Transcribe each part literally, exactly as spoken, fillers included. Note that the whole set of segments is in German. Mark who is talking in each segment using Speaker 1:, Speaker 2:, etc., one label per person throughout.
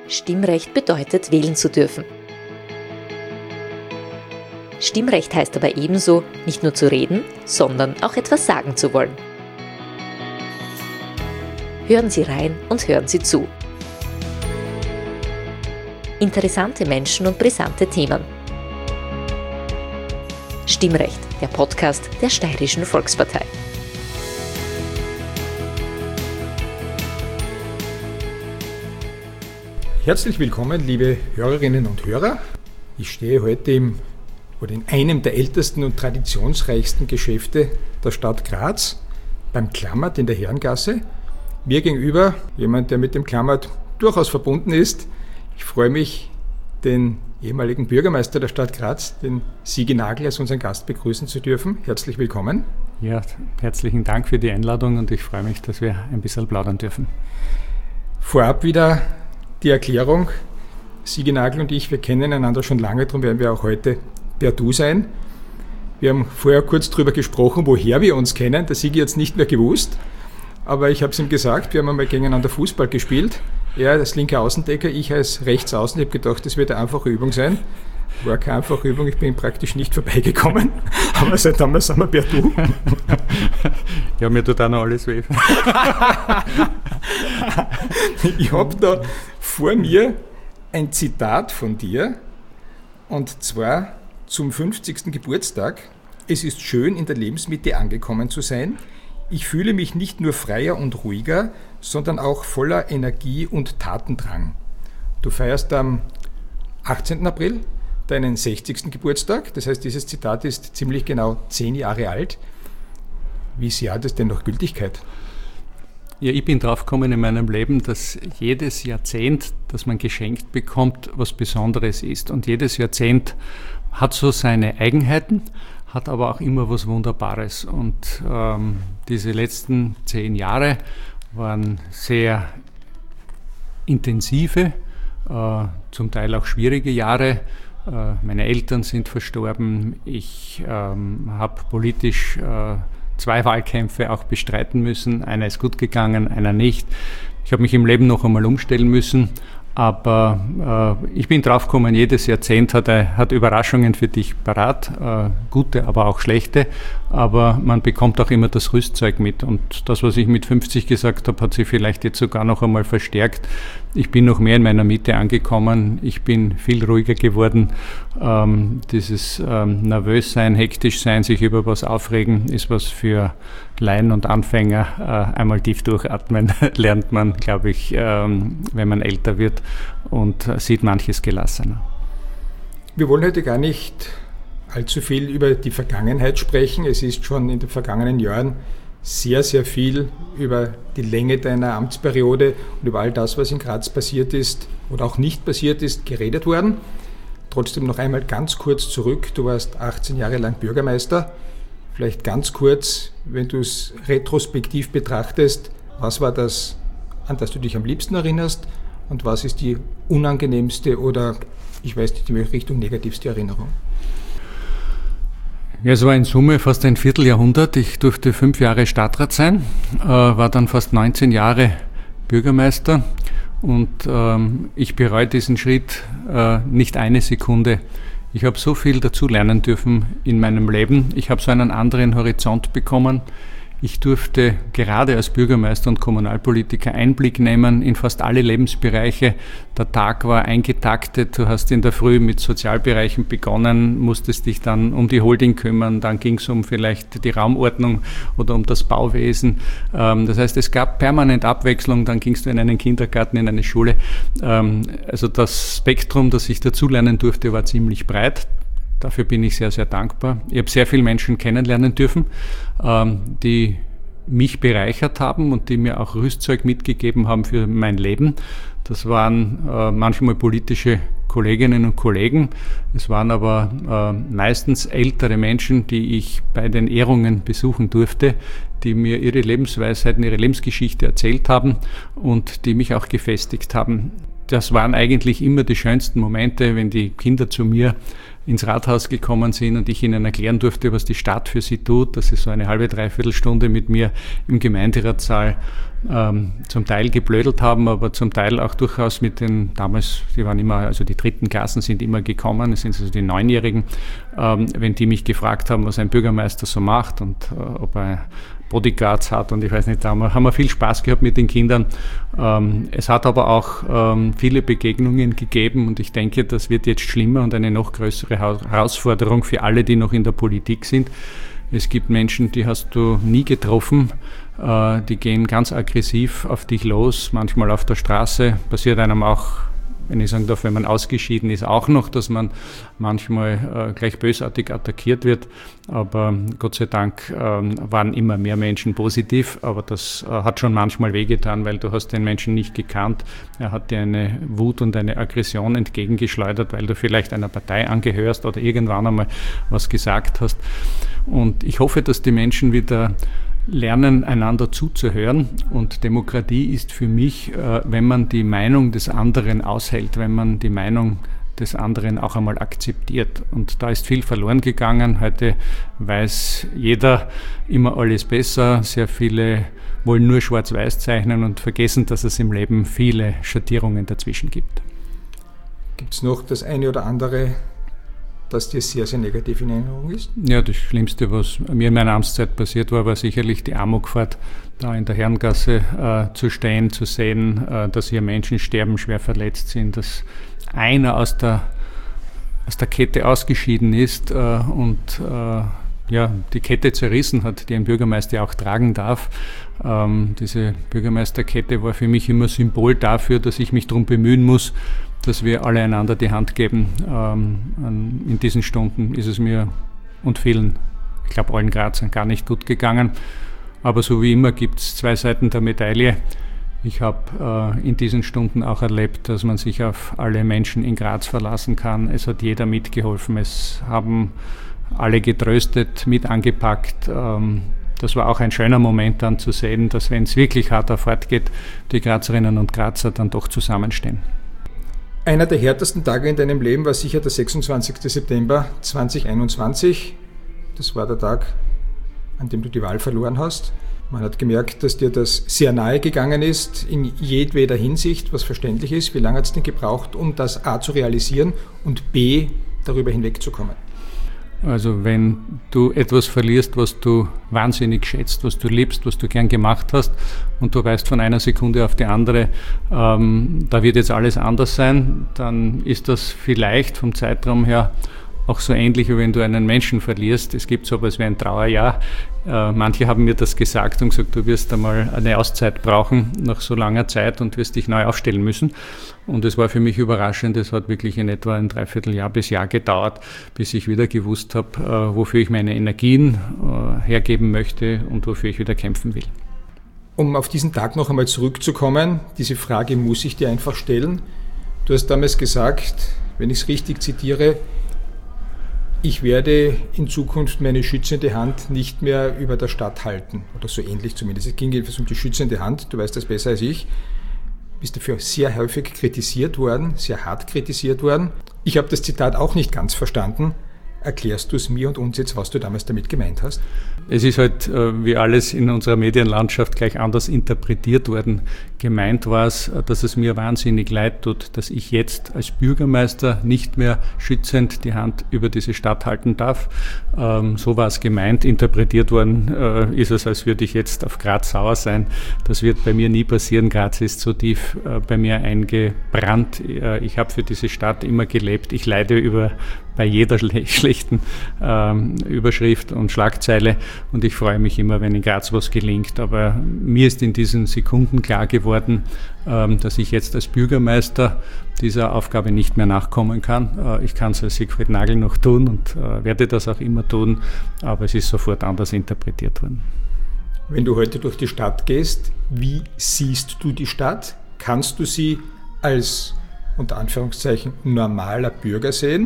Speaker 1: Stimmrecht bedeutet, wählen zu dürfen. Stimmrecht heißt aber ebenso, nicht nur zu reden, sondern auch etwas sagen zu wollen. Hören Sie rein und hören Sie zu. Interessante Menschen und brisante Themen. Stimmrecht, der Podcast der Steirischen Volkspartei.
Speaker 2: Herzlich willkommen, liebe Hörerinnen und Hörer. Ich stehe heute im, oder in einem der ältesten und traditionsreichsten Geschäfte der Stadt Graz, beim Klammert in der Herrengasse. Mir gegenüber jemand, der mit dem Klammert durchaus verbunden ist. Ich freue mich, den ehemaligen Bürgermeister der Stadt Graz, den Sigi Nagel, als unseren Gast begrüßen zu dürfen. Herzlich willkommen.
Speaker 3: Ja, herzlichen Dank für die Einladung und ich freue mich, dass wir ein bisschen plaudern dürfen.
Speaker 2: Vorab wieder die Erklärung. Sigi Nagel und ich, wir kennen einander schon lange, darum werden wir auch heute per Du sein. Wir haben vorher kurz darüber gesprochen, woher wir uns kennen. Der Sigi hat es nicht mehr gewusst, aber ich habe es ihm gesagt, wir haben einmal gegeneinander Fußball gespielt. Er als linker Außendecker, ich als Rechtsaußen. Ich habe gedacht, das wird eine einfache Übung sein. War keine einfache Übung, ich bin praktisch nicht vorbeigekommen. Aber seitdem sind wir per Du.
Speaker 3: Ja, mir tut auch noch alles weh.
Speaker 2: Ich habe da vor mir ein Zitat von dir, und zwar zum fünfzigsten Geburtstag. Es ist schön, in der Lebensmitte angekommen zu sein. Ich fühle mich nicht nur freier und ruhiger, sondern auch voller Energie und Tatendrang. Du feierst am achtzehnten April deinen sechzigsten Geburtstag. Das heißt, dieses Zitat ist ziemlich genau zehn Jahre alt. Wie sehr hat es denn noch Gültigkeit?
Speaker 3: Ja, ich bin drauf gekommen in meinem Leben, dass jedes Jahrzehnt, das man geschenkt bekommt, was Besonderes ist. Und jedes Jahrzehnt hat so seine Eigenheiten, hat aber auch immer was Wunderbares. Und ähm, diese letzten zehn Jahre waren sehr intensive, äh, zum Teil auch schwierige Jahre. Äh, meine Eltern sind verstorben. Ich ähm, habe politisch äh, zwei Wahlkämpfe auch bestreiten müssen. Einer ist gut gegangen, einer nicht. Ich habe mich im Leben noch einmal umstellen müssen. Aber äh, ich bin drauf gekommen, jedes Jahrzehnt hat, äh, hat Überraschungen für dich parat, äh, gute, aber auch schlechte. Aber man bekommt auch immer das Rüstzeug mit. Und das, was ich mit fünfzig gesagt habe, hat sich vielleicht jetzt sogar noch einmal verstärkt. Ich bin noch mehr in meiner Mitte angekommen. Ich bin viel ruhiger geworden. Ähm, dieses ähm, nervös sein, hektisch sein, sich über was aufregen, ist was für Laien und Anfänger. Äh, einmal tief durchatmen lernt man, glaube ich, ähm, wenn man älter wird, und äh, sieht manches gelassener.
Speaker 2: Wir wollen heute gar nicht allzu viel über die Vergangenheit sprechen. Es ist schon in den vergangenen Jahren sehr, sehr viel über die Länge deiner Amtsperiode und über all das, was in Graz passiert ist oder auch nicht passiert ist, geredet worden. Trotzdem noch einmal ganz kurz zurück. Du warst achtzehn Jahre lang Bürgermeister. Vielleicht ganz kurz, wenn du es retrospektiv betrachtest, was war das, an das du dich am liebsten erinnerst, und was ist die unangenehmste oder, ich weiß nicht in welche Richtung, negativste Erinnerung?
Speaker 3: Ja, es war in Summe fast ein Vierteljahrhundert. Ich durfte fünf Jahre Stadtrat sein, äh, war dann fast neunzehn Jahre Bürgermeister, und ähm, ich bereue diesen Schritt äh, nicht eine Sekunde. Ich habe so viel dazu lernen dürfen in meinem Leben. Ich habe so einen anderen Horizont bekommen. Ich durfte gerade als Bürgermeister und Kommunalpolitiker Einblick nehmen in fast alle Lebensbereiche. Der Tag war eingetaktet. Du hast in der Früh mit Sozialbereichen begonnen, musstest dich dann um die Holding kümmern. Dann ging es um vielleicht die Raumordnung oder um das Bauwesen. Das heißt, es gab permanent Abwechslung. Dann gingst du in einen Kindergarten, in eine Schule. Also das Spektrum, das ich dazulernen durfte, war ziemlich breit. Dafür bin ich sehr, sehr dankbar. Ich habe sehr viele Menschen kennenlernen dürfen, die mich bereichert haben und die mir auch Rüstzeug mitgegeben haben für mein Leben. Das waren manchmal politische Kolleginnen und Kollegen. Es waren aber meistens ältere Menschen, die ich bei den Ehrungen besuchen durfte, die mir ihre Lebensweisheiten, ihre Lebensgeschichte erzählt haben und die mich auch gefestigt haben. Das waren eigentlich immer die schönsten Momente, wenn die Kinder zu mir ins Rathaus gekommen sind und ich ihnen erklären durfte, was die Stadt für sie tut, dass sie so eine halbe, dreiviertel Stunde mit mir im Gemeinderatssaal ähm, zum Teil geblödelt haben, aber zum Teil auch durchaus mit den, damals, die waren immer, also die dritten Klassen sind immer gekommen, es sind also die Neunjährigen, ähm, wenn die mich gefragt haben, was ein Bürgermeister so macht und äh, ob er Bodyguards hat und ich weiß nicht, da haben wir, haben wir viel Spaß gehabt mit den Kindern. Ähm, es hat aber auch ähm, viele Begegnungen gegeben und ich denke, das wird jetzt schlimmer und eine noch größere Herausforderung für alle, die noch in der Politik sind. Es gibt Menschen, die hast du nie getroffen, äh, die gehen ganz aggressiv auf dich los, manchmal auf der Straße, passiert einem auch, wenn ich sagen darf, wenn man ausgeschieden ist, auch noch, dass man manchmal äh, gleich bösartig attackiert wird. Aber Gott sei Dank äh, waren immer mehr Menschen positiv. Aber das äh, hat schon manchmal wehgetan, weil du hast den Menschen nicht gekannt. Er hat dir eine Wut und eine Aggression entgegengeschleudert, weil du vielleicht einer Partei angehörst oder irgendwann einmal was gesagt hast. Und ich hoffe, dass die Menschen wieder lernen, einander zuzuhören. Und Demokratie ist für mich, wenn man die Meinung des anderen aushält, wenn man die Meinung des anderen auch einmal akzeptiert. Und da ist viel verloren gegangen. Heute weiß jeder immer alles besser. Sehr viele wollen nur schwarz-weiß zeichnen und vergessen, dass es im Leben viele Schattierungen dazwischen gibt.
Speaker 2: Gibt es noch das eine oder andere, das dir sehr, sehr negativ in Erinnerung ist?
Speaker 3: Ja, das Schlimmste, was mir in meiner Amtszeit passiert war, war sicherlich die Amokfahrt, da in der Herrengasse äh, zu stehen, zu sehen, äh, dass hier Menschen sterben, schwer verletzt sind, dass einer aus der, aus der Kette ausgeschieden ist äh, und äh, ja, die Kette zerrissen hat, die ein Bürgermeister auch tragen darf. Ähm, diese Bürgermeisterkette war für mich immer Symbol dafür, dass ich mich darum bemühen muss, dass wir alle einander die Hand geben. Ähm, in diesen Stunden ist es mir und vielen, ich glaube allen Grazern, gar nicht gut gegangen. Aber so wie immer gibt es zwei Seiten der Medaille. Ich habe äh, in diesen Stunden auch erlebt, dass man sich auf alle Menschen in Graz verlassen kann. Es hat jeder mitgeholfen. Es haben alle getröstet, mit angepackt. Ähm, das war auch ein schöner Moment dann zu sehen, dass wenn es wirklich hart auf hart geht, die Grazerinnen und Grazer dann doch zusammenstehen.
Speaker 2: Einer der härtesten Tage in deinem Leben war sicher der sechsundzwanzigster September zweitausendeinundzwanzig. Das war der Tag, an dem du die Wahl verloren hast. Man hat gemerkt, dass dir das sehr nahe gegangen ist, in jedweder Hinsicht, was verständlich ist. Wie lange hat es denn gebraucht, um das A zu realisieren und B darüber hinwegzukommen?
Speaker 3: Also wenn du etwas verlierst, was du wahnsinnig schätzt, was du liebst, was du gern gemacht hast und du weißt von einer Sekunde auf die andere, ähm, da wird jetzt alles anders sein, dann ist das vielleicht vom Zeitraum her auch so ähnlich, wie wenn du einen Menschen verlierst. Es gibt so etwas wie ein Trauerjahr. Äh, manche haben mir das gesagt und gesagt, du wirst einmal eine Auszeit brauchen nach so langer Zeit und wirst dich neu aufstellen müssen. Und es war für mich überraschend. Es hat wirklich in etwa ein Dreivierteljahr bis Jahr gedauert, bis ich wieder gewusst habe, äh, wofür ich meine Energien äh, hergeben möchte und wofür ich wieder kämpfen will.
Speaker 2: Um auf diesen Tag noch einmal zurückzukommen, diese Frage muss ich dir einfach stellen. Du hast damals gesagt, wenn ich es richtig zitiere, ich werde in Zukunft meine schützende Hand nicht mehr über der Stadt halten. Oder so ähnlich zumindest. Es ging jedenfalls um die schützende Hand, du weißt das besser als ich. Du bist dafür sehr häufig kritisiert worden, sehr hart kritisiert worden. Ich habe das Zitat auch nicht ganz verstanden. Erklärst du es mir und uns jetzt, was du damals damit gemeint hast?
Speaker 3: Es ist halt, wie alles in unserer Medienlandschaft, gleich anders interpretiert worden. Gemeint war es, dass es mir wahnsinnig leid tut, dass ich jetzt als Bürgermeister nicht mehr schützend die Hand über diese Stadt halten darf. Ähm, so war es gemeint. Interpretiert worden äh, ist es, als würde ich jetzt auf Graz sauer sein. Das wird bei mir nie passieren. Graz ist so tief äh, bei mir eingebrannt. Äh, ich habe für diese Stadt immer gelebt. Ich leide über bei jeder schlechten ähm, Überschrift und Schlagzeile und ich freue mich immer, wenn in Graz was gelingt. Aber mir ist in diesen Sekunden klar geworden, ähm, dass ich jetzt als Bürgermeister dieser Aufgabe nicht mehr nachkommen kann. Äh, ich kann es als Siegfried Nagel noch tun und äh, werde das auch immer tun, aber es ist sofort anders interpretiert worden.
Speaker 2: Wenn du heute durch die Stadt gehst, wie siehst du die Stadt? Kannst du sie als, unter Anführungszeichen, normaler Bürger sehen?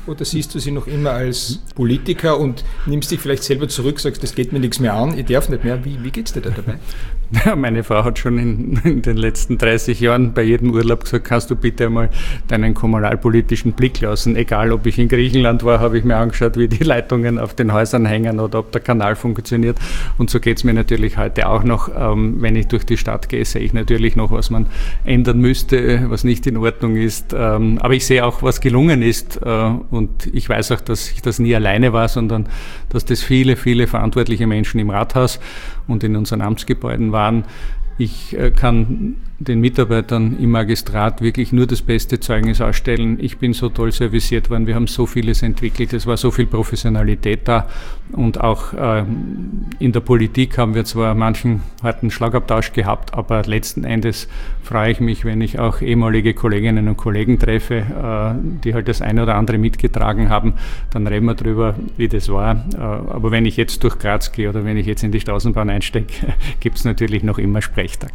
Speaker 2: oder siehst du sie noch immer als Politiker und nimmst dich vielleicht selber zurück, sagst, das geht mir nichts mehr an, ich darf nicht mehr. Wie, wie geht es dir da dabei?
Speaker 3: Ja, meine Frau hat schon in, in den letzten dreißig Jahren bei jedem Urlaub gesagt, kannst du bitte einmal deinen kommunalpolitischen Blick lassen. Egal, ob ich in Griechenland war, habe ich mir angeschaut, wie die Leitungen auf den Häusern hängen oder ob der Kanal funktioniert. Und so geht es mir natürlich heute auch noch. Ähm, wenn ich durch die Stadt gehe, sehe ich natürlich noch, was man ändern müsste, was nicht in Ordnung ist. Ähm, aber ich sehe auch, was gelungen ist. Äh, und ich weiß auch, dass ich das nie alleine war, sondern dass das viele, viele verantwortliche Menschen im Rathaus und in unseren Amtsgebäuden waren. Ich äh, kann den Mitarbeitern im Magistrat wirklich nur das beste Zeugnis ausstellen. Ich bin so toll serviciert worden, wir haben so vieles entwickelt, es war so viel Professionalität da und auch äh, in der Politik haben wir zwar manchen harten Schlagabtausch gehabt, aber letzten Endes freue ich mich, wenn ich auch ehemalige Kolleginnen und Kollegen treffe, äh, die halt das eine oder andere mitgetragen haben, dann reden wir drüber, wie das war. Äh, aber wenn ich jetzt durch Graz gehe oder wenn ich jetzt in die Straßenbahn einsteige, gibt es natürlich noch immer Sprechtag.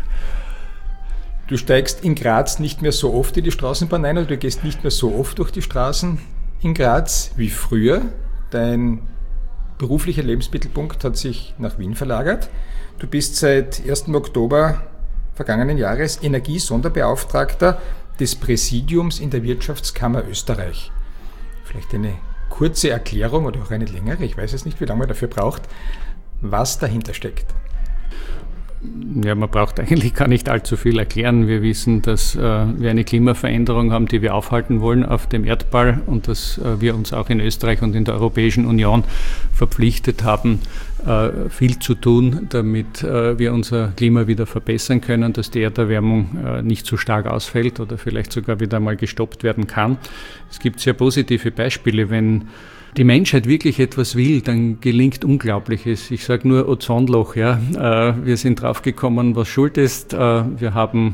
Speaker 2: Du steigst in Graz nicht mehr so oft in die Straßenbahn ein oder du gehst nicht mehr so oft durch die Straßen in Graz wie früher. Dein beruflicher Lebensmittelpunkt hat sich nach Wien verlagert. Du bist seit ersten Oktober vergangenen Jahres Energiesonderbeauftragter des Präsidiums in der Wirtschaftskammer Österreich. Vielleicht eine kurze Erklärung oder auch eine längere, ich weiß es nicht, wie lange man dafür braucht, was dahinter steckt.
Speaker 3: Ja, man braucht eigentlich gar nicht allzu viel erklären. Wir wissen, dass äh, wir eine Klimaveränderung haben, die wir aufhalten wollen auf dem Erdball und dass äh, wir uns auch in Österreich und in der Europäischen Union verpflichtet haben, äh, viel zu tun, damit äh, wir unser Klima wieder verbessern können, dass die Erderwärmung äh, nicht so stark ausfällt oder vielleicht sogar wieder mal gestoppt werden kann. Es gibt sehr positive Beispiele, wenn die Menschheit wirklich etwas will, dann gelingt Unglaubliches. Ich sage nur Ozonloch. Ja. Wir sind draufgekommen, was schuld ist. Wir haben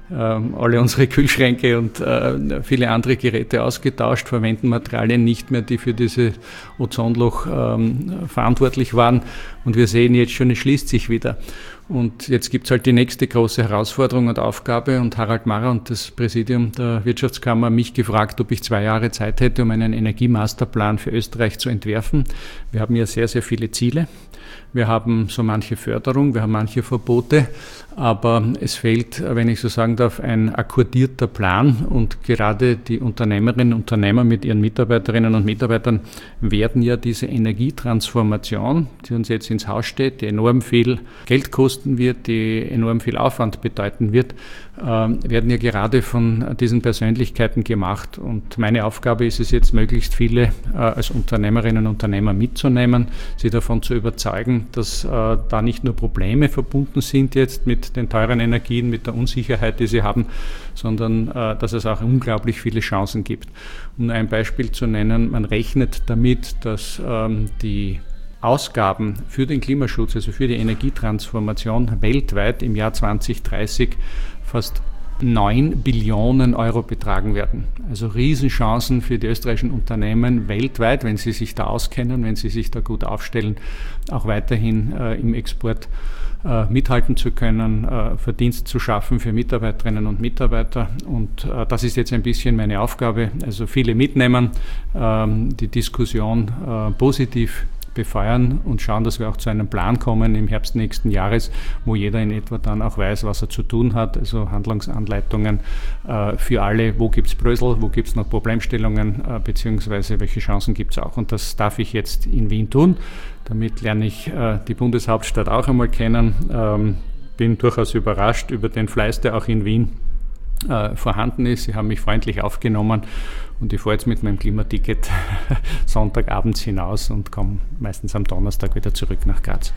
Speaker 3: alle unsere Kühlschränke und viele andere Geräte ausgetauscht, verwenden Materialien nicht mehr, die für dieses Ozonloch verantwortlich waren. Und wir sehen jetzt schon, es schließt sich wieder. Und jetzt gibt es halt die nächste große Herausforderung und Aufgabe und Harald Marra und das Präsidium der Wirtschaftskammer haben mich gefragt, ob ich zwei Jahre Zeit hätte, um einen Energiemasterplan für Österreich zu entwerfen. Wir haben ja sehr, sehr viele Ziele. Wir haben so manche Förderung, wir haben manche Verbote, aber es fehlt, wenn ich so sagen darf, ein akkordierter Plan und gerade die Unternehmerinnen und Unternehmer mit ihren Mitarbeiterinnen und Mitarbeitern werden ja diese Energietransformation, die uns jetzt ins Haus steht, die enorm viel Geld kosten wird, die enorm viel Aufwand bedeuten wird, äh, werden ja gerade von diesen Persönlichkeiten gemacht. Und meine Aufgabe ist es jetzt, möglichst viele äh, als Unternehmerinnen und Unternehmer mitzunehmen, sie davon zu überzeugen, dass äh, da nicht nur Probleme verbunden sind jetzt mit den teuren Energien, mit der Unsicherheit, die sie haben, sondern äh, dass es auch unglaublich viele Chancen gibt. Um ein Beispiel zu nennen, man rechnet damit, dass ähm, die Ausgaben für den Klimaschutz, also für die Energietransformation weltweit im Jahr zwanzig dreißig fast neun Billionen Euro betragen werden. Also Riesenchancen für die österreichischen Unternehmen weltweit, wenn sie sich da auskennen, wenn sie sich da gut aufstellen, auch weiterhin äh, im Export äh, mithalten zu können, äh, Verdienst zu schaffen für Mitarbeiterinnen und Mitarbeiter. Und äh, das ist jetzt ein bisschen meine Aufgabe. Also viele mitnehmen, äh, die Diskussion äh, positiv befeuern und schauen, dass wir auch zu einem Plan kommen im Herbst nächsten Jahres, wo jeder in etwa dann auch weiß, was er zu tun hat, also Handlungsanleitungen äh, für alle, wo gibt es Brösel, wo gibt es noch Problemstellungen, äh, beziehungsweise welche Chancen gibt es auch. Und das darf ich jetzt in Wien tun. Damit lerne ich äh, die Bundeshauptstadt auch einmal kennen. Ähm, bin durchaus überrascht über den Fleiß, der auch in Wien äh, vorhanden ist. Sie haben mich freundlich aufgenommen. Und ich fahre jetzt mit meinem Klimaticket Sonntagabends hinaus und komme meistens am Donnerstag wieder zurück nach Graz.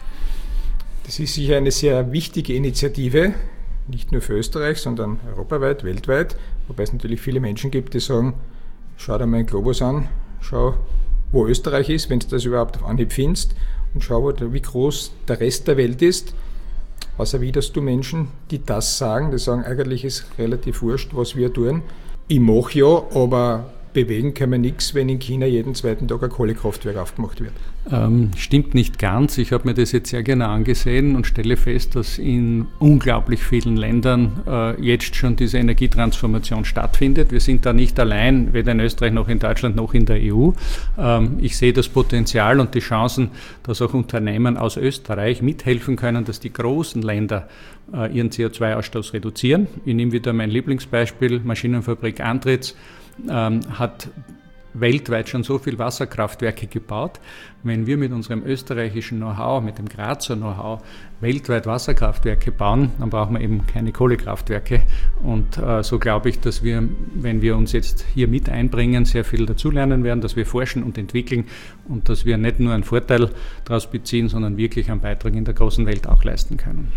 Speaker 2: Das ist sicher eine sehr wichtige Initiative, nicht nur für Österreich, sondern europaweit, weltweit. Wobei es natürlich viele Menschen gibt, die sagen, schau dir meinen Globus an, schau, wo Österreich ist, wenn du das überhaupt auf Anhieb findest, und schau, wie groß der Rest der Welt ist. Außer wie, dass du Menschen, die das sagen, die sagen, eigentlich ist relativ wurscht, was wir tun. Ich mache ja, aber bewegen können wir nichts, wenn in China jeden zweiten Tag ein Kohlekraftwerk aufgemacht wird.
Speaker 3: Ähm, stimmt nicht ganz. Ich habe mir das jetzt sehr gerne angesehen und stelle fest, dass in unglaublich vielen Ländern äh, jetzt schon diese Energietransformation stattfindet. Wir sind da nicht allein, weder in Österreich noch in Deutschland noch in der E U. Ähm, ich sehe das Potenzial und die Chancen, dass auch Unternehmen aus Österreich mithelfen können, dass die großen Länder äh, ihren C O zwei Ausstoß reduzieren. Ich nehme wieder mein Lieblingsbeispiel, Maschinenfabrik Andritz ähm, hat weltweit schon so viele Wasserkraftwerke gebaut. Wenn wir mit unserem österreichischen Know-how, mit dem Grazer Know-how weltweit Wasserkraftwerke bauen, dann brauchen wir eben keine Kohlekraftwerke. Und äh, so glaube ich, dass wir, wenn wir uns jetzt hier mit einbringen, sehr viel dazulernen werden, dass wir forschen und entwickeln und dass wir nicht nur einen Vorteil daraus beziehen, sondern wirklich einen Beitrag in der großen Welt auch leisten können.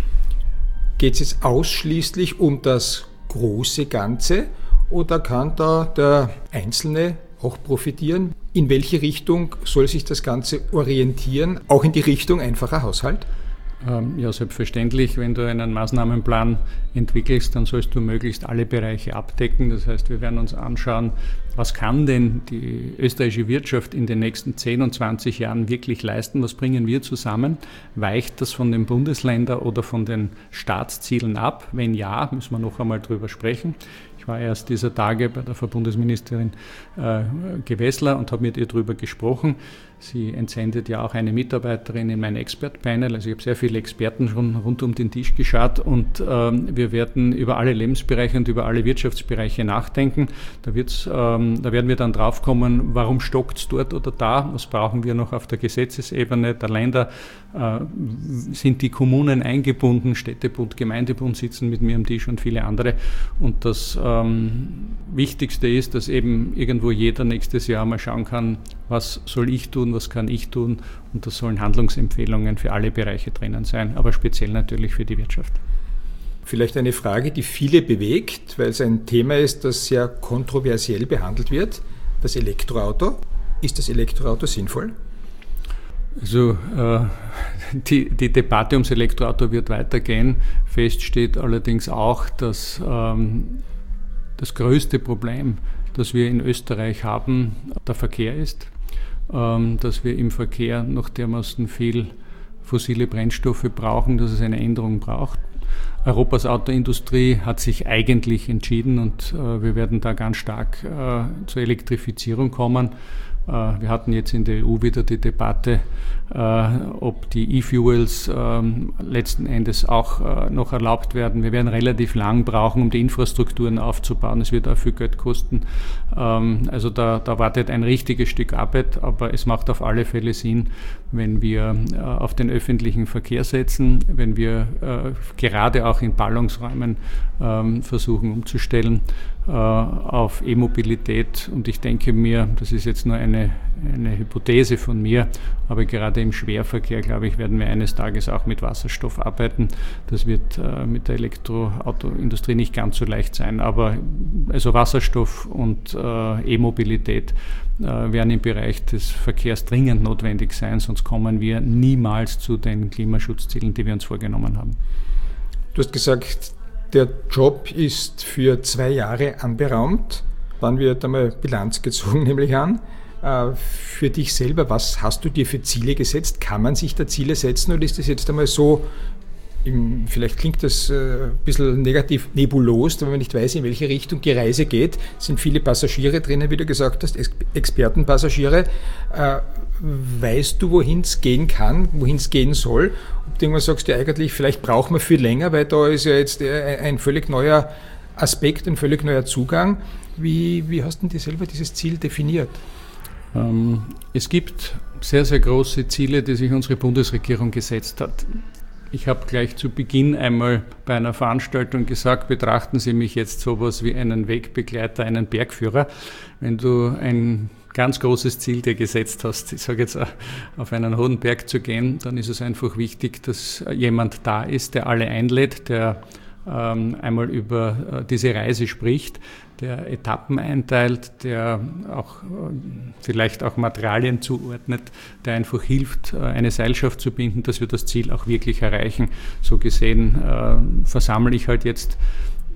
Speaker 2: Geht es jetzt ausschließlich um das große Ganze oder kann da der Einzelne auch profitieren? In welche Richtung soll sich das Ganze orientieren? Auch in die Richtung einfacher Haushalt?
Speaker 3: Ja, selbstverständlich. Wenn du einen Maßnahmenplan entwickelst, dann sollst du möglichst alle Bereiche abdecken. Das heißt, wir werden uns anschauen, was kann denn die österreichische Wirtschaft in den nächsten zehn und zwanzig Jahren wirklich leisten? Was bringen wir zusammen? Weicht das von den Bundesländern oder von den Staatszielen ab? Wenn ja, müssen wir noch einmal drüber sprechen. Ich war erst dieser Tage bei der Frau Bundesministerin äh, Gewessler und habe mit ihr darüber gesprochen. Sie entsendet ja auch eine Mitarbeiterin in mein Expert-Panel. Also ich habe sehr viele Experten schon rund um den Tisch geschaut und ähm, wir werden über alle Lebensbereiche und über alle Wirtschaftsbereiche nachdenken. Da, wird's, ähm, da werden wir dann draufkommen, warum stockt es dort oder da? Was brauchen wir noch auf der Gesetzesebene der Länder? Äh, sind die Kommunen eingebunden? Städtebund, Gemeindebund sitzen mit mir am Tisch und viele andere. Und das ähm, Wichtigste ist, dass eben irgendwo jeder nächstes Jahr mal schauen kann, was soll ich tun, was kann ich tun, und das sollen Handlungsempfehlungen für alle Bereiche drinnen sein, aber speziell natürlich für die Wirtschaft.
Speaker 2: Vielleicht eine Frage, die viele bewegt, weil es ein Thema ist, das sehr kontroversiell behandelt wird, das Elektroauto. Ist das Elektroauto sinnvoll?
Speaker 3: Also äh, die, die Debatte ums Elektroauto wird weitergehen. Fest steht allerdings auch, dass ähm, das größte Problem, das wir in Österreich haben, der Verkehr ist. Dass wir im Verkehr noch dermaßen viel fossile Brennstoffe brauchen, dass es eine Änderung braucht. Europas Autoindustrie hat sich eigentlich entschieden und äh, wir werden da ganz stark äh, zur Elektrifizierung kommen. Äh, wir hatten jetzt in der E U wieder die Debatte, äh, ob die E-Fuels äh, letzten Endes auch äh, noch erlaubt werden. Wir werden relativ lang brauchen, um die Infrastrukturen aufzubauen. Es wird auch viel Geld kosten. Ähm, also da, da wartet ein richtiges Stück Arbeit, aber es macht auf alle Fälle Sinn, wenn wir äh, auf den öffentlichen Verkehr setzen, wenn wir äh, gerade auch in Ballungsräumen äh, versuchen umzustellen äh, auf E-Mobilität. Und ich denke mir, das ist jetzt nur eine, eine Hypothese von mir, aber gerade im Schwerverkehr, glaube ich, werden wir eines Tages auch mit Wasserstoff arbeiten. Das wird äh, mit der Elektroautoindustrie nicht ganz so leicht sein, aber also Wasserstoff und äh, E-Mobilität äh, werden im Bereich des Verkehrs dringend notwendig sein, sonst kommen wir niemals zu den Klimaschutzzielen, die wir uns vorgenommen haben.
Speaker 2: Du hast gesagt, der Job ist für zwei Jahre anberaumt. Dann wird einmal Bilanz gezogen, nehme ich an. Für dich selber, was hast du dir für Ziele gesetzt? Kann man sich da Ziele setzen oder ist das jetzt einmal so, im, vielleicht klingt das ein bisschen negativ nebulos, wenn man nicht weiß, in welche Richtung die Reise geht. Es sind viele Passagiere drinnen, wie du gesagt hast, Expertenpassagiere. Weißt du, wohin es gehen kann, wohin es gehen soll? Ob du irgendwann sagst, ja eigentlich, vielleicht braucht man viel länger, weil da ist ja jetzt ein völlig neuer Aspekt, ein völlig neuer Zugang. Wie, wie hast du denn dir selber dieses Ziel definiert?
Speaker 3: Ähm, es gibt sehr, sehr große Ziele, die sich unsere Bundesregierung gesetzt hat. Ich habe gleich zu Beginn einmal bei einer Veranstaltung gesagt, betrachten Sie mich jetzt sowas wie einen Wegbegleiter, einen Bergführer. Wenn du ein ganz großes Ziel dir gesetzt hast, ich sage jetzt auf einen hohen Berg zu gehen, dann ist es einfach wichtig, dass jemand da ist, der alle einlädt, der ähm, einmal über äh, diese Reise spricht, der Etappen einteilt, der auch äh, vielleicht auch Materialien zuordnet, der einfach hilft, äh, eine Seilschaft zu binden, dass wir das Ziel auch wirklich erreichen. So gesehen äh, versammle ich halt jetzt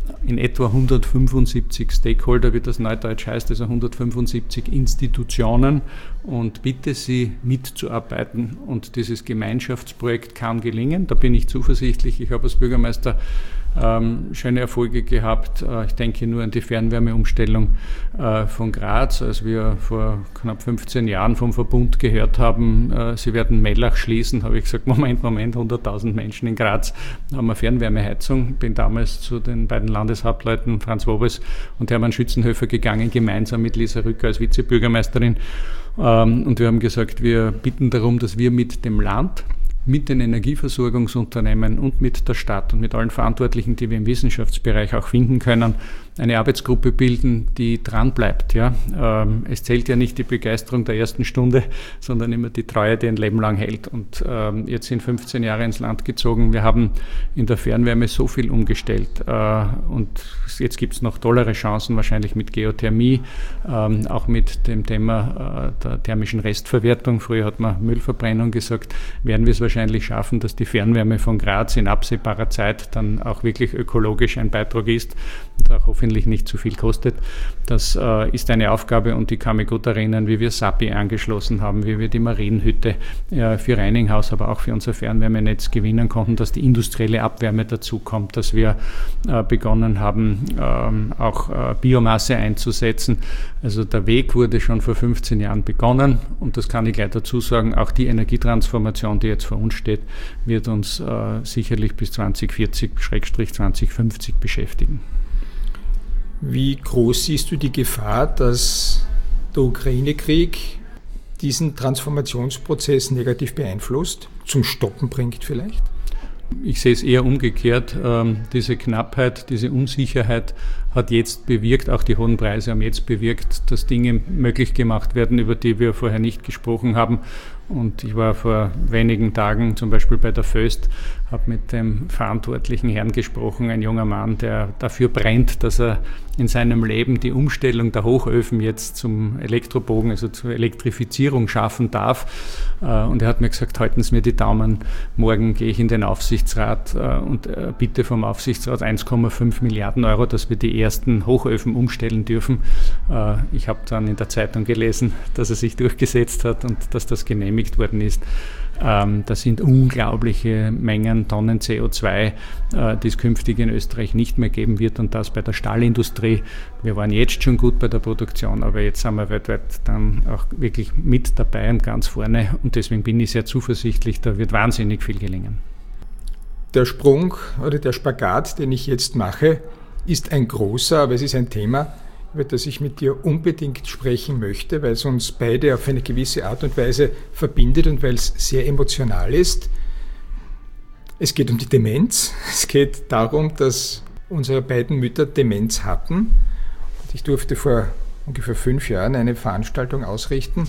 Speaker 3: in etwa hundertfünfundsiebzig Stakeholder, wie das neudeutsch heißt, also hundertfünfundsiebzig Institutionen, und bitte sie mitzuarbeiten. Und dieses Gemeinschaftsprojekt kann gelingen, da bin ich zuversichtlich. Ich habe als Bürgermeister ähm, schöne Erfolge gehabt. Äh, ich denke nur an die Fernwärmeumstellung äh, von Graz, als wir vor knapp fünfzehn Jahren vom Verbund gehört haben, äh, sie werden Mellach schließen, habe ich gesagt, Moment, Moment, hunderttausend Menschen in Graz haben eine Fernwärmeheizung. Bin damals zu den beiden Landeshauptleuten Franz Wobes und Hermann Schützenhöfer gegangen, gemeinsam mit Lisa Rücker als Vizebürgermeisterin. Ähm, und wir haben gesagt, wir bitten darum, dass wir mit dem Land, mit den Energieversorgungsunternehmen und mit der Stadt und mit allen Verantwortlichen, die wir im Wissenschaftsbereich auch finden können, eine Arbeitsgruppe bilden, die dran bleibt. Ja. Ähm, es zählt ja nicht die Begeisterung der ersten Stunde, sondern immer die Treue, die ein Leben lang hält. Und ähm, jetzt sind fünfzehn Jahre ins Land gezogen. Wir haben in der Fernwärme so viel umgestellt. Äh, und jetzt gibt es noch tollere Chancen, wahrscheinlich mit Geothermie, ähm, auch mit dem Thema äh, der thermischen Restverwertung. Früher hat man Müllverbrennung gesagt, werden wir es wahrscheinlich schaffen, dass die Fernwärme von Graz in absehbarer Zeit dann auch wirklich ökologisch ein Beitrag ist und auch hoffentlich nicht zu viel kostet. Das äh, ist eine Aufgabe, und ich kann mich gut erinnern, wie wir Sappi angeschlossen haben, wie wir die Marienhütte äh, für Reininghaus, aber auch für unser Fernwärmenetz gewinnen konnten, dass die industrielle Abwärme dazukommt, dass wir äh, begonnen haben, ähm, auch äh, Biomasse einzusetzen. Also der Weg wurde schon vor fünfzehn Jahren begonnen, und das kann ich gleich dazu sagen, auch die Energietransformation, die jetzt vor uns steht, wird uns äh, sicherlich bis zwanzig vierzig bis zwanzig fünfzig beschäftigen.
Speaker 2: Wie groß siehst du die Gefahr, dass der Ukraine-Krieg diesen Transformationsprozess negativ beeinflusst, zum Stoppen bringt vielleicht?
Speaker 3: Ich sehe es eher umgekehrt. Ähm, diese Knappheit, diese Unsicherheit hat jetzt bewirkt, auch die hohen Preise haben jetzt bewirkt, dass Dinge möglich gemacht werden, über die wir vorher nicht gesprochen haben. Und ich war vor wenigen Tagen zum Beispiel bei der Föst, habe mit dem verantwortlichen Herrn gesprochen, ein junger Mann, der dafür brennt, dass er in seinem Leben die Umstellung der Hochöfen jetzt zum Elektrobogen, also zur Elektrifizierung schaffen darf. Und er hat mir gesagt, halten Sie mir die Daumen, morgen gehe ich in den Aufsichtsrat und bitte vom Aufsichtsrat eins Komma fünf Milliarden Euro, dass wir die ersten Hochöfen umstellen dürfen. Ich habe dann in der Zeitung gelesen, dass er sich durchgesetzt hat und dass das genehmigt worden ist. Ähm, das sind unglaubliche Mengen Tonnen C O zwei, äh, die es künftig in Österreich nicht mehr geben wird, und das bei der Stahlindustrie. Wir waren jetzt schon gut bei der Produktion, aber jetzt sind wir weltweit dann auch wirklich mit dabei und ganz vorne, und deswegen bin ich sehr zuversichtlich, da wird wahnsinnig viel gelingen.
Speaker 2: Der Sprung oder der Spagat, den ich jetzt mache, ist ein großer, aber es ist ein Thema, über das ich mit dir unbedingt sprechen möchte, weil es uns beide auf eine gewisse Art und Weise verbindet und weil es sehr emotional ist. Es geht um die Demenz. Es geht darum, dass unsere beiden Mütter Demenz hatten. Und ich durfte vor ungefähr fünf Jahren eine Veranstaltung ausrichten,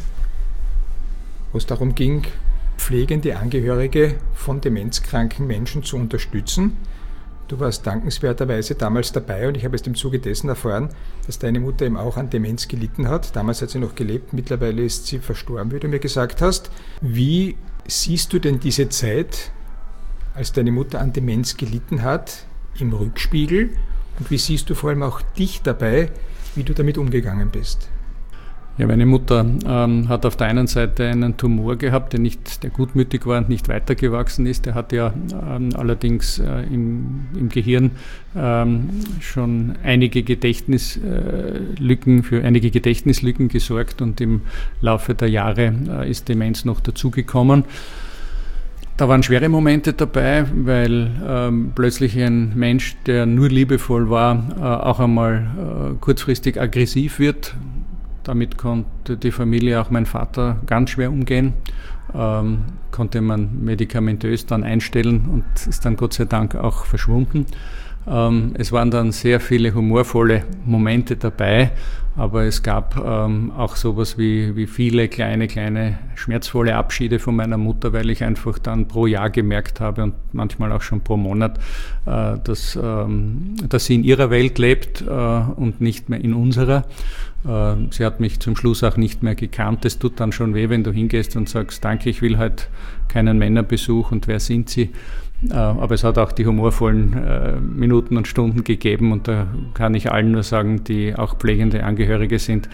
Speaker 2: wo es darum ging, pflegende Angehörige von demenzkranken Menschen zu unterstützen. Du warst dankenswerterweise damals dabei, und ich habe es im Zuge dessen erfahren, dass deine Mutter eben auch an Demenz gelitten hat. Damals hat sie noch gelebt, mittlerweile ist sie verstorben, wie du mir gesagt hast. Wie siehst du denn diese Zeit, als deine Mutter an Demenz gelitten hat, im Rückspiegel? Und wie siehst du vor allem auch dich dabei, wie du damit umgegangen bist?
Speaker 3: Ja, meine Mutter ähm, hat auf der einen Seite einen Tumor gehabt, der nicht, der gutmütig war und nicht weitergewachsen ist. Der hat ja ähm, allerdings äh, im, im Gehirn ähm, schon einige Gedächtnislücken, äh, für einige Gedächtnislücken gesorgt, und im Laufe der Jahre äh, ist Demenz noch dazugekommen. Da waren schwere Momente dabei, weil ähm, plötzlich ein Mensch, der nur liebevoll war, äh, auch einmal äh, kurzfristig aggressiv wird. Damit konnte die Familie, auch mein Vater, ganz schwer umgehen. Ähm, konnte man medikamentös dann einstellen und ist dann Gott sei Dank auch verschwunden. Ähm, es waren dann sehr viele humorvolle Momente dabei, aber es gab ähm, auch sowas wie, wie viele kleine, kleine schmerzvolle Abschiede von meiner Mutter, weil ich einfach dann pro Jahr gemerkt habe und manchmal auch schon pro Monat, äh, dass, ähm, dass sie in ihrer Welt lebt äh, und nicht mehr in unserer. Äh, sie hat mich zum Schluss auch nicht mehr gekannt. Es tut dann schon weh, wenn du hingehst und sagst, danke, ich will halt keinen Männerbesuch, und wer sind Sie? Aber es hat auch die humorvollen Minuten und Stunden gegeben und da kann ich allen nur sagen, die auch pflegende Angehörige sind,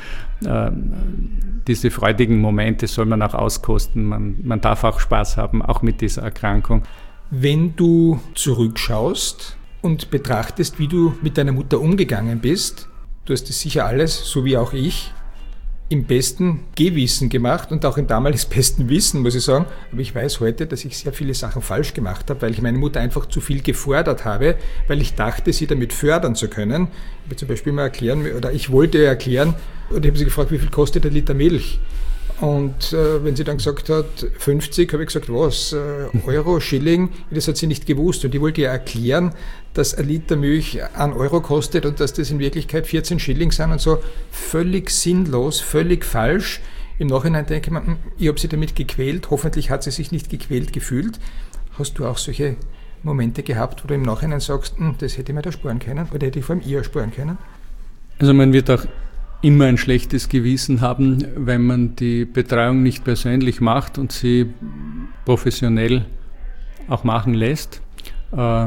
Speaker 3: diese freudigen Momente soll man auch auskosten. Man, man darf auch Spaß haben, auch mit dieser Erkrankung.
Speaker 2: Wenn du zurückschaust und betrachtest, wie du mit deiner Mutter umgegangen bist, du hast es sicher alles, so wie auch ich, im besten Gewissen gemacht und auch im damals besten Wissen, muss ich sagen. Aber ich weiß heute, dass ich sehr viele Sachen falsch gemacht habe, weil ich meine Mutter einfach zu viel gefordert habe, weil ich dachte, sie damit fördern zu können. Ich habe zum Beispiel mal erklären, oder ich wollte erklären, und ich habe sie gefragt, wie viel kostet ein Liter Milch? Und äh, wenn sie dann gesagt hat, fünfzig, habe ich gesagt, was, äh, Euro, Schilling? Das hat sie nicht gewusst. Und ich wollte ihr erklären, dass ein Liter Milch ein Euro kostet und dass das in Wirklichkeit vierzehn Schilling sind und so. Völlig sinnlos, völlig falsch. Im Nachhinein denke ich mir, ich habe sie damit gequält. Hoffentlich hat sie sich nicht gequält gefühlt. Hast du auch solche Momente gehabt, wo du im Nachhinein sagst, das hätte ich mir da sparen können oder hätte ich vor allem ihr sparen können?
Speaker 3: Also man wird auch immer ein schlechtes Gewissen haben, wenn man die Betreuung nicht persönlich macht und sie professionell auch machen lässt. Äh,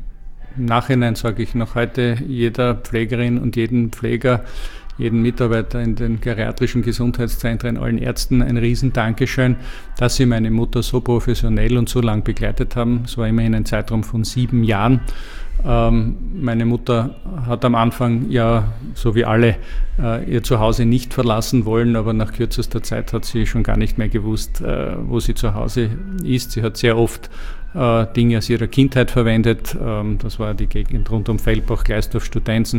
Speaker 3: Im Nachhinein sage ich noch heute jeder Pflegerin und jeden Pfleger, jeden Mitarbeiter in den geriatrischen Gesundheitszentren, allen Ärzten ein riesen Dankeschön, dass sie meine Mutter so professionell und so lang begleitet haben. Es war immerhin ein Zeitraum von sieben Jahren. Ähm, meine Mutter hat am Anfang ja, so wie alle, äh, ihr Zuhause nicht verlassen wollen, aber nach kürzester Zeit hat sie schon gar nicht mehr gewusst, äh, wo sie zu Hause ist. Sie hat sehr oft äh, Dinge aus ihrer Kindheit verwendet. Ähm, das war die Gegend rund um Feldbach, Gleisdorf, Studenzen.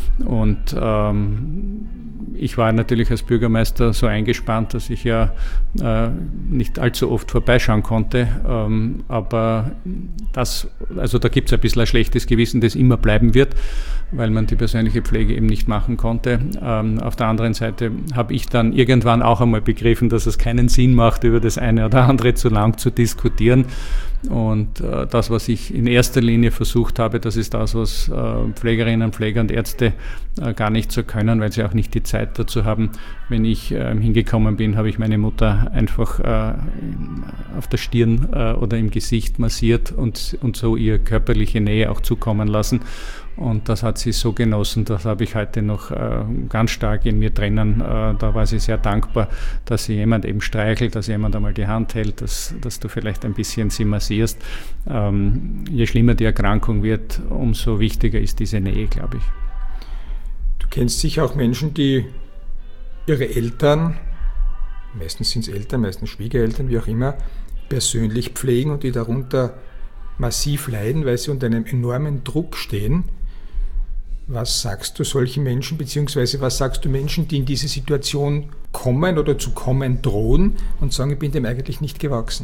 Speaker 3: Und ähm, ich war natürlich als Bürgermeister so eingespannt, dass ich ja äh, nicht allzu oft vorbeischauen konnte. Ähm, aber das, also da gibt es ein bisschen ein schlechtes Gewissen, das immer bleiben wird, weil man die persönliche Pflege eben nicht machen konnte. Ähm, auf der anderen Seite habe ich dann irgendwann auch einmal begriffen, dass es keinen Sinn macht, über das eine oder andere zu lang zu diskutieren. Und äh, das, was ich in erster Linie versucht habe, das ist das, was äh, Pflegerinnen, Pfleger und Ärzte äh, gar nicht so können, weil sie auch nicht die Zeit dazu haben. Wenn ich äh, hingekommen bin, habe ich meine Mutter einfach äh, auf der Stirn äh, oder im Gesicht massiert und, und so ihr körperliche Nähe auch zukommen lassen. Und das hat sie so genossen, das habe ich heute noch äh, ganz stark in mir drinnen. Äh, da war sie sehr dankbar, dass sie jemand eben streichelt, dass jemand einmal die Hand hält, dass, dass du vielleicht ein bisschen sie massierst. Ähm, je schlimmer die Erkrankung wird, umso wichtiger ist diese Nähe, glaube ich.
Speaker 2: Du kennst sicher auch Menschen, die ihre Eltern, meistens sind es Eltern, meistens Schwiegereltern, wie auch immer, persönlich pflegen und die darunter massiv leiden, weil sie unter einem enormen Druck stehen. Was sagst du solchen Menschen, beziehungsweise was sagst du Menschen, die in diese Situation kommen oder zu kommen drohen und sagen, ich bin dem eigentlich nicht gewachsen?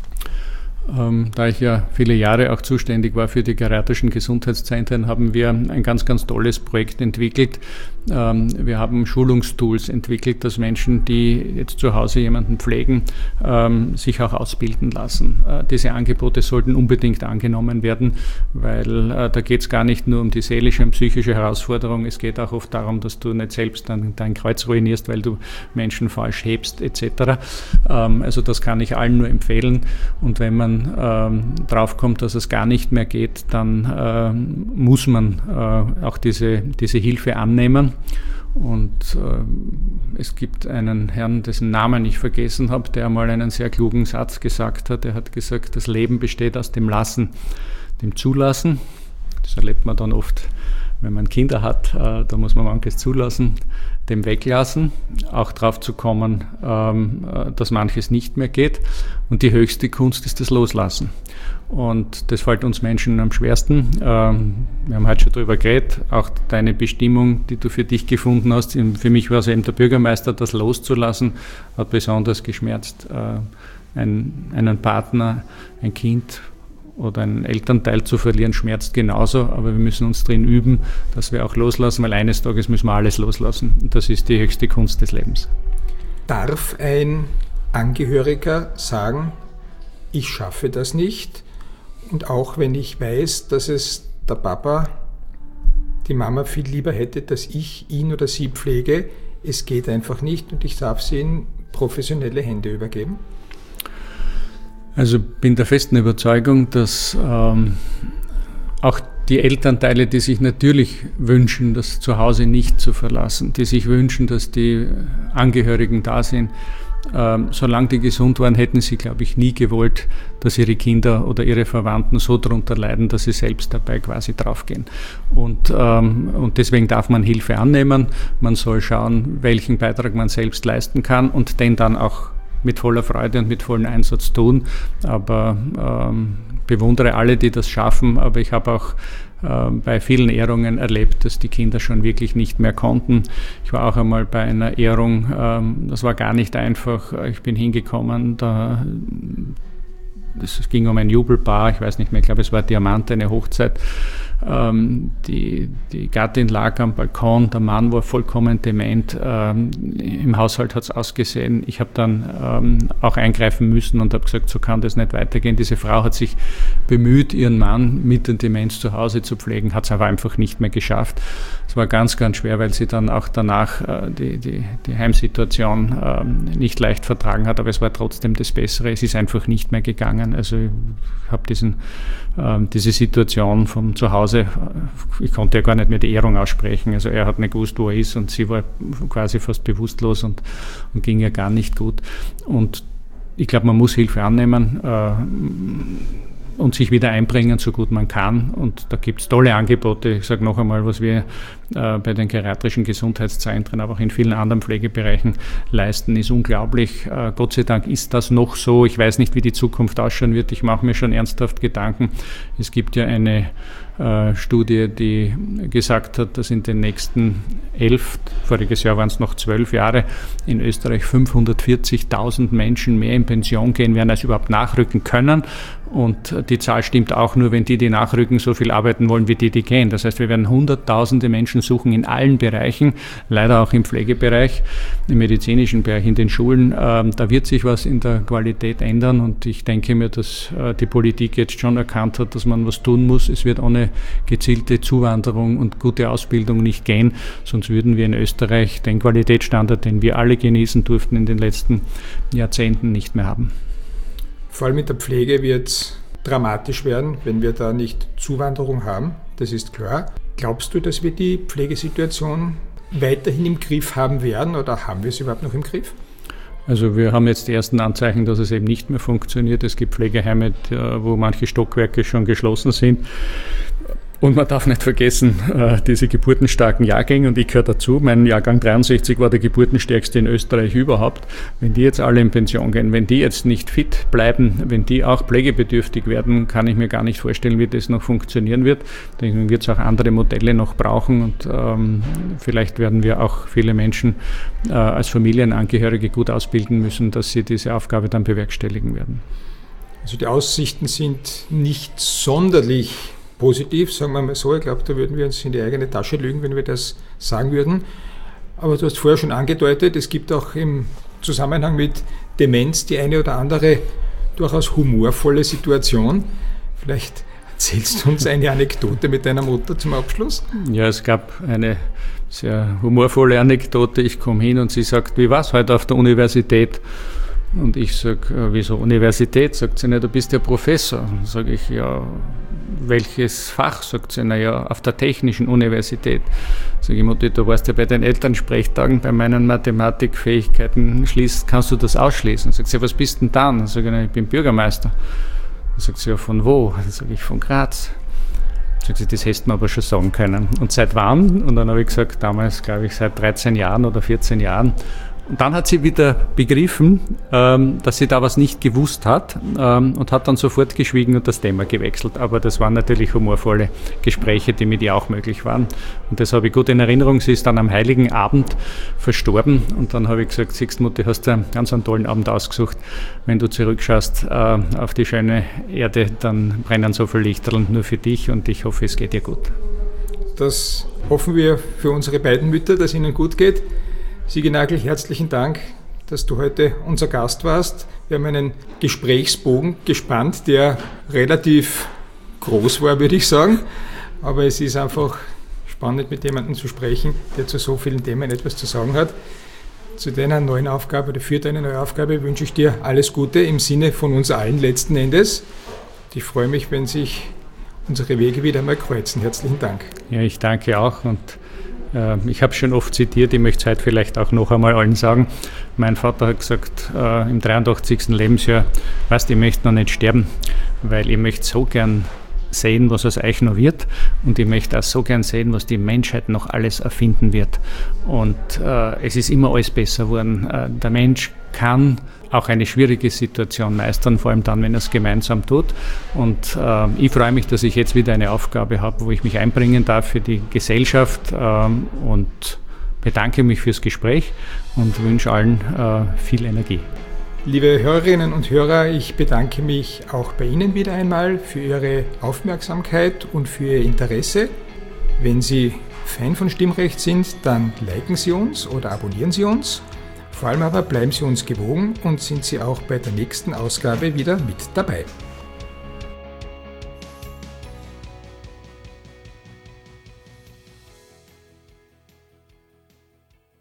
Speaker 3: Ähm, da ich ja viele Jahre auch zuständig war für die geriatrischen Gesundheitszentren, haben wir ein ganz, ganz tolles Projekt entwickelt. Ähm, wir haben Schulungstools entwickelt, dass Menschen, die jetzt zu Hause jemanden pflegen, ähm, sich auch ausbilden lassen. Äh, diese Angebote sollten unbedingt angenommen werden, weil äh, da geht es gar nicht nur um die seelische und psychische Herausforderung, es geht auch oft darum, dass du nicht selbst dann dein Kreuz ruinierst, weil du Menschen falsch hebst et cetera. Ähm, also das kann ich allen nur empfehlen. Und wenn man ähm, draufkommt, dass es gar nicht mehr geht, dann äh, muss man äh, auch diese, diese Hilfe annehmen. Und äh, es gibt einen Herrn, dessen Namen ich vergessen habe, der einmal einen sehr klugen Satz gesagt hat. Er hat gesagt, das Leben besteht aus dem Lassen, dem Zulassen. Das erlebt man dann oft, wenn man Kinder hat, äh, da muss man manches zulassen, dem Weglassen, auch drauf zu kommen, ähm, dass manches nicht mehr geht. Und die höchste Kunst ist das Loslassen. Und das fällt uns Menschen am schwersten. Ähm, wir haben heute schon darüber geredet, auch deine Bestimmung, die du für dich gefunden hast. Für mich war es eben der Bürgermeister, das loszulassen, hat besonders geschmerzt. Äh, ein, einen Partner, ein Kind oder einen Elternteil zu verlieren, schmerzt genauso, aber wir müssen uns drin üben, dass wir auch loslassen, weil eines Tages müssen wir alles loslassen. Und das ist die höchste Kunst des Lebens.
Speaker 2: Darf ein Angehöriger sagen, ich schaffe das nicht? Und auch wenn ich weiß, dass es der Papa, die Mama viel lieber hätte, dass ich ihn oder sie pflege, es geht einfach nicht und ich darf sie in professionelle Hände übergeben?
Speaker 3: Also bin der festen Überzeugung, dass ähm, auch die Elternteile, die sich natürlich wünschen, das Zuhause nicht zu verlassen, die sich wünschen, dass die Angehörigen da sind, ähm, solange die gesund waren, hätten sie, glaube ich, nie gewollt, dass ihre Kinder oder ihre Verwandten so darunter leiden, dass sie selbst dabei quasi draufgehen. Und, ähm, und deswegen darf man Hilfe annehmen. Man soll schauen, welchen Beitrag man selbst leisten kann und den dann auch mit voller Freude und mit vollem Einsatz tun. Aber ähm, bewundere alle, die das schaffen. Aber ich habe auch äh, bei vielen Ehrungen erlebt, dass die Kinder schon wirklich nicht mehr konnten. Ich war auch einmal bei einer Ehrung, ähm, das war gar nicht einfach. Ich bin hingekommen, da es ging um ein Jubelpaar, ich weiß nicht mehr, ich glaube, es war Diamant, eine Hochzeit. Ähm, die, die Gattin lag am Balkon, der Mann war vollkommen dement. Ähm, im Haushalt hat es ausgesehen. Ich habe dann ähm, auch eingreifen müssen und habe gesagt, so kann das nicht weitergehen. Diese Frau hat sich bemüht, ihren Mann mit der Demenz zu Hause zu pflegen, hat es aber einfach nicht mehr geschafft. Es war ganz, ganz schwer, weil sie dann auch danach äh, die, die, die Heimsituation äh, nicht leicht vertragen hat, aber es war trotzdem das Bessere. Es ist einfach nicht mehr gegangen. Also ich habe diesen, äh, diese Situation vom Zuhause, ich konnte ja gar nicht mehr die Ehrung aussprechen. Also er hat nicht gewusst, wo er ist und sie war quasi fast bewusstlos und, und ging ja gar nicht gut. Und ich glaube, man muss Hilfe annehmen äh, und sich wieder einbringen, so gut man kann. Und da gibt es tolle Angebote. Ich sage noch einmal, was wir äh, bei den geriatrischen Gesundheitszentren, aber auch in vielen anderen Pflegebereichen leisten, ist unglaublich. Äh, Gott sei Dank ist das noch so. Ich weiß nicht, wie die Zukunft ausschauen wird. Ich mache mir schon ernsthaft Gedanken. Es gibt ja eine äh, Studie, die gesagt hat, dass in den nächsten elf, voriges Jahr waren es noch zwölf Jahre, in Österreich fünfhundertvierzigtausend Menschen mehr in Pension gehen werden, als überhaupt nachrücken können. Und die Zahl stimmt auch nur, wenn die, die nachrücken, so viel arbeiten wollen, wie die, die gehen. Das heißt, wir werden hunderttausende Menschen suchen in allen Bereichen, leider auch im Pflegebereich, im medizinischen Bereich, in den Schulen. Ähm, da wird sich was in der Qualität ändern und ich denke mir, dass äh, die Politik jetzt schon erkannt hat, dass man was tun muss. Es wird ohne gezielte Zuwanderung und gute Ausbildung nicht gehen, sonst würden wir in Österreich den Qualitätsstandard, den wir alle genießen durften in den letzten Jahrzehnten, nicht mehr haben.
Speaker 2: Vor allem mit der Pflege wird es dramatisch werden, wenn wir da nicht Zuwanderung haben, das ist klar. Glaubst du, dass wir die Pflegesituation weiterhin im Griff haben werden oder haben wir es überhaupt noch im Griff?
Speaker 3: Also wir haben jetzt die ersten Anzeichen, dass es eben nicht mehr funktioniert. Es gibt Pflegeheime, wo manche Stockwerke schon geschlossen sind. Und man darf nicht vergessen, diese geburtenstarken Jahrgänge, und ich gehöre dazu, mein Jahrgang dreiundsechzig war der geburtenstärkste in Österreich überhaupt. Wenn die jetzt alle in Pension gehen, wenn die jetzt nicht fit bleiben, wenn die auch pflegebedürftig werden, kann ich mir gar nicht vorstellen, wie das noch funktionieren wird. Dann wird es auch andere Modelle noch brauchen und ähm, vielleicht werden wir auch viele Menschen äh, als Familienangehörige gut ausbilden müssen, dass sie diese Aufgabe dann bewerkstelligen werden.
Speaker 2: Also die Aussichten sind nicht sonderlich positiv, sagen wir mal so. Ich glaube, da würden wir uns in die eigene Tasche lügen, wenn wir das sagen würden. Aber du hast vorher schon angedeutet, es gibt auch im Zusammenhang mit Demenz die eine oder andere durchaus humorvolle Situation. Vielleicht erzählst du uns eine Anekdote mit deiner Mutter zum Abschluss?
Speaker 3: Ja, es gab eine sehr humorvolle Anekdote. Ich komme hin und sie sagt, wie war es heute auf der Universität? Und ich sage, wieso Universität? Sagt sie, na, du bist ja Professor. Sage ich, ja, welches Fach? Sagt sie, naja, auf der Technischen Universität. Sage ich, Mutti, du warst ja bei den Elternsprechtagen, bei meinen Mathematikfähigkeiten, schließt, kannst du das ausschließen? Sagt sie, was bist denn dann? Sage ich, na, ich bin Bürgermeister. Sagt sie, ja, von wo? Sage ich, von Graz. Sagt sie, das hättest du mir aber schon sagen können. Und seit wann? Und dann habe ich gesagt, damals, glaube ich, seit dreizehn Jahren oder vierzehn Jahren. Und dann hat sie wieder begriffen, ähm, dass sie da was nicht gewusst hat ähm, und hat dann sofort geschwiegen und das Thema gewechselt. Aber das waren natürlich humorvolle Gespräche, die mit ihr auch möglich waren. Und das habe ich gut in Erinnerung. Sie ist dann am Heiligen Abend verstorben und dann habe ich gesagt, siehst du, Mutti, hast du einen ganz einen tollen Abend ausgesucht. Wenn du zurückschaust äh, auf die schöne Erde, dann brennen so viele Lichterl nur für dich und ich hoffe, es geht dir gut.
Speaker 2: Das hoffen wir für unsere beiden Mütter, dass es ihnen gut geht. Sigi Nagel, herzlichen Dank, dass du heute unser Gast warst. Wir haben einen Gesprächsbogen gespannt, der relativ groß war, würde ich sagen. Aber es ist einfach spannend, mit jemandem zu sprechen, der zu so vielen Themen etwas zu sagen hat. zu deiner neuen Aufgabe oder für deine neue Aufgabe wünsche ich dir alles Gute im Sinne von uns allen letzten Endes. Ich freue mich, wenn sich unsere Wege wieder einmal kreuzen. Herzlichen Dank.
Speaker 3: Ja, ich danke auch und äh, ich habe schon oft zitiert, ich möchte es heute vielleicht auch noch einmal allen sagen. Mein Vater hat gesagt, äh, im dreiundachtzigsten Lebensjahr, weißt, ich möchte noch nicht sterben, weil ich möchte so gern sehen, was aus euch noch wird und ich möchte auch so gern sehen, was die Menschheit noch alles erfinden wird. Und äh, es ist immer alles besser geworden. Äh, der Mensch kann auch eine schwierige Situation meistern, vor allem dann, wenn er es gemeinsam tut. Und äh, ich freue mich, dass ich jetzt wieder eine Aufgabe habe, wo ich mich einbringen darf für die Gesellschaft äh, und bedanke mich fürs Gespräch und wünsche allen äh, viel Energie.
Speaker 2: Liebe Hörerinnen und Hörer, ich bedanke mich auch bei Ihnen wieder einmal für Ihre Aufmerksamkeit und für Ihr Interesse. Wenn Sie Fan von Stimmrecht sind, dann liken Sie uns oder abonnieren Sie uns. Vor allem aber bleiben Sie uns gewogen und sind Sie auch bei der nächsten Ausgabe wieder mit dabei.